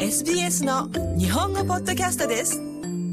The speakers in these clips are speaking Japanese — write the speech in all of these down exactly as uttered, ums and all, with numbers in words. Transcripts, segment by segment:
エスビーエス の日本語ポッドキャストです。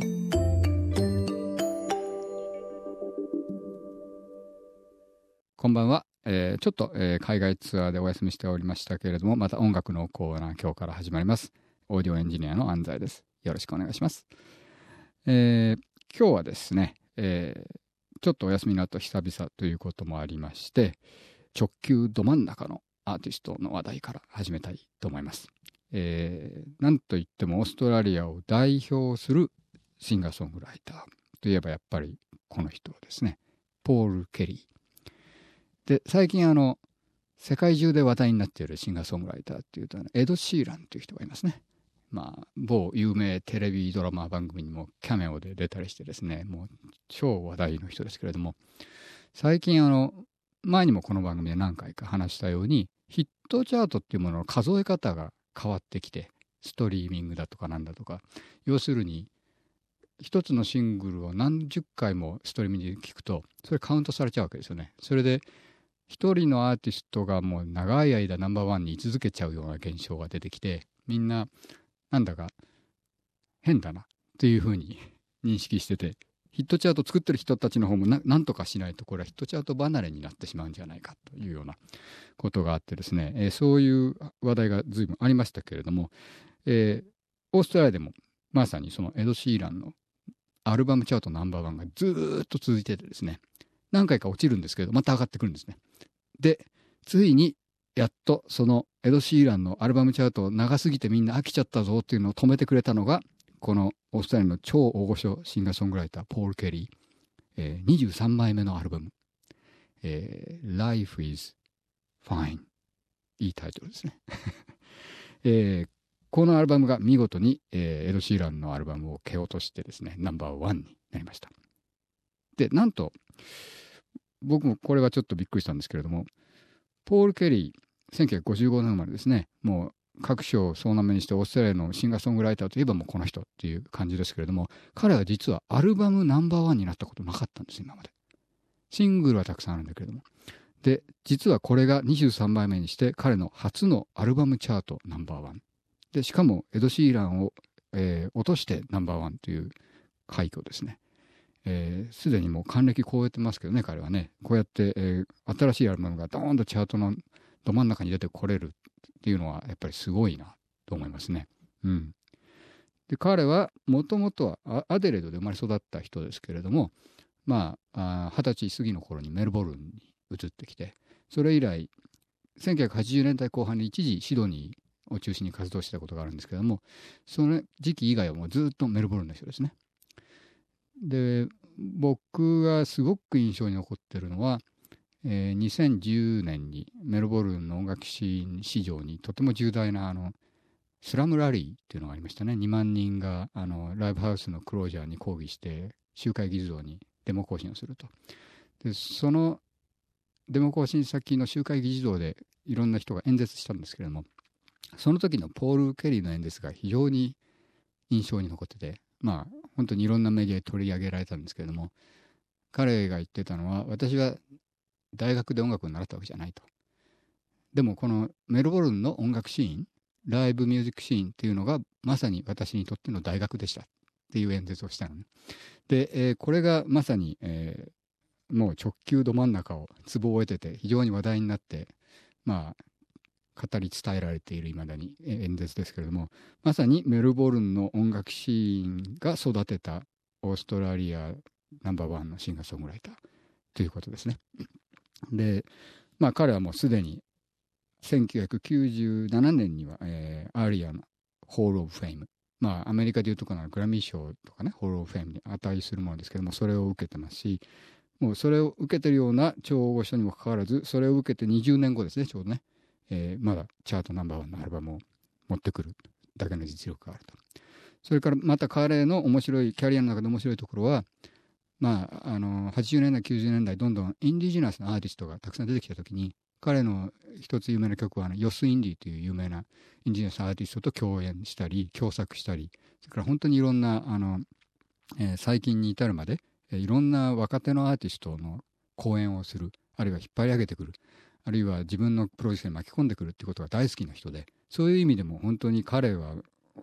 こんばんは。えー、ちょっと、えー、海外ツアーでお休みしておりましたけれども、また音楽のコーナー今日から始まります。オーディオエンジニアの安西です。よろしくお願いします。えー、今日はですね、えー、ちょっとお休みになった久々ということもありまして、直球ど真ん中のアーティストの話題から始めたいと思います。えー、なんといってもオーストラリアを代表するシンガーソングライターといえばやっぱりこの人ですね、ポール・ケリー。で、最近あの世界中で話題になっているシンガーソングライターっていうとエド・シーランという人がいますね。まあ某有名テレビドラマ番組にもキャメオで出たりしてですね、もう超話題の人ですけれども、最近あの前にもこの番組で何回か話したようにヒットチャートっていうものの数え方が変わってきて、ストリーミングだとかなんだとか、要するに一つのシングルを何十回もストリーミングで聞くとそれカウントされちゃうわけですよね。それで一人のアーティストがもう長い間ナンバーワンに居続けちゃうような現象が出てきて、みんななんだか変だなっていうふうに認識してて、ヒットチャート作ってる人たちの方も な, なんとかしないとこれはヒットチャート離れになってしまうんじゃないかというようなことがあってですね、えー、そういう話題が随分ありましたけれども、えー、オーストラリアでもまさにそのエド・シーランのアルバムチャートナンバーワンがずーっと続いててですね、何回か落ちるんですけどまた上がってくるんですね。でついにやっとそのエド・シーランのアルバムチャート長すぎてみんな飽きちゃったぞっていうのを止めてくれたのがこのオーストラリアの超大御所シンガーソングライターポール・ケリー、えー、にじゅうさんまいめのアルバム、えー、Life is Fine、 いいタイトルですね、えー、このアルバムが見事に、えー、エド・シーランのアルバムを蹴落としてですねナンバーワンになりました。でなんと僕もこれはちょっとびっくりしたんですけれども、ポール・ケリーせんきゅうひゃくごじゅうごねん生まれですね。もう各賞を総なめにしてオーストラリアのシンガーソングライターといえばもうこの人っていう感じですけれども、彼は実はアルバムナンバーワンになったことなかったんです今まで。シングルはたくさんあるんだけれども、で実はこれがにじゅうさんまいめにして彼の初のアルバムチャートナンバーワンで、しかもエド・シーランを、えー、落としてナンバーワンという快挙ですね。すで、えー、にもう還暦超えてますけどね、彼はね。こうやって、えー、新しいアルバムがドーンとチャートのど真ん中に出てこれるっていうのはやっぱりすごいなと思いますね。うん。で彼はもともとはアデレードで生まれ育った人ですけれども、まあ二十歳過ぎの頃にメルボルンに移ってきて、それ以来せんきゅうひゃくはちじゅうねんだいこう半に一時シドニーを中心に活動したことがあるんですけれども、その時期以外はもうずっとメルボルンの人ですね。で僕がすごく印象に残ってるのは、えー、にせんじゅうねんにメルボルンの音楽シーン市場にとても重大なあのスラムラリーっていうのがありましたね。にまんにんがあのライブハウスのクロージャーに抗議して集会議事堂にデモ行進をすると。でそのデモ行進先の集会議事堂でいろんな人が演説したんですけれども、その時のポール・ケリーの演説が非常に印象に残ってて、まあ本当にいろんなメディアで取り上げられたんですけれども、彼が言ってたのは、私は大学で音楽を習ったわけじゃないと。でもこのメルボルンの音楽シーン、ライブミュージックシーンっていうのがまさに私にとっての大学でしたっていう演説をしたのね。で、えー、これがまさに、えー、もう直球ど真ん中をツボを得てて非常に話題になって、まあ語り伝えられている未だに演説ですけれども、まさにメルボルンの音楽シーンが育てたオーストラリアナンバーワンのシンガーソングライターということですね。で、まあ彼はもうすでにせんきゅうひゃくきゅうじゅうななねんには、えー、アーリアのホール・オブ・フェイム、まあアメリカでいうとこのグラミー賞とかね、ホール・オブ・フェイムに値するものですけども、それを受けてますし、もうそれを受けてるような超大御所にもかかわらず、それを受けてにじゅうねんごですね、ちょうどね、えー、まだチャートナンバーワンのアルバムを持ってくるだけの実力があると。それからまた彼の面白いキャリアの中で面白いところは、まあ、あのはちじゅうねんだいきゅうじゅうねんだいどんどんインディジナスのアーティストがたくさん出てきた時に、彼の一つ有名な曲はあのヨス・インディという有名なインディジナスアーティストと共演したり共作したり、それから本当にいろんなあの、えー、最近に至るまで、えー、いろんな若手のアーティストの講演をする、あるいは引っ張り上げてくる、あるいは自分のプロジェクトに巻き込んでくるっていうことが大好きな人で、そういう意味でも本当に彼は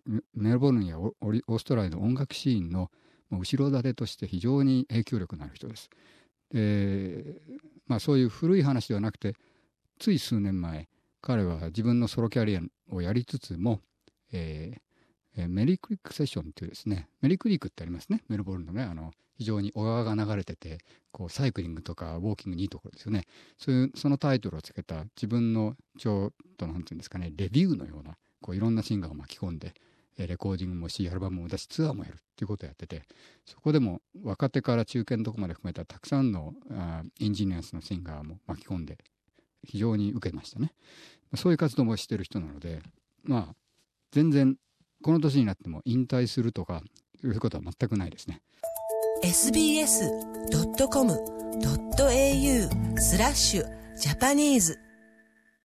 メルボルンやオーストラリアの音楽シーンの後ろ盾として非常に影響力のある人です。で、まあ、そういう古い話ではなくて、つい数年前彼は自分のソロキャリアをやりつつも、えー、メリークリックセッションというですね、メリークリックってありますね、メルボルンのね、あの非常に小川が流れてて、こうサイクリングとかウォーキングにいいところですよね。そういうそのタイトルをつけた自分のちょっとなんていうんですかね、レビューのようなこういろんなシンガーを巻き込んでレコーディングもしアルバムも出しツアーもやるっていうことをやってて、そこでも若手から中堅のとこまで含めたたくさんのあインジニアスのシンガーも巻き込んで非常に受けましたね。そういう活動もしてる人なので、まあ全然この年になっても引退するとかいうことは全くないですね。 エスビーエスドットコムドットエーユースラッシュジャパニーズ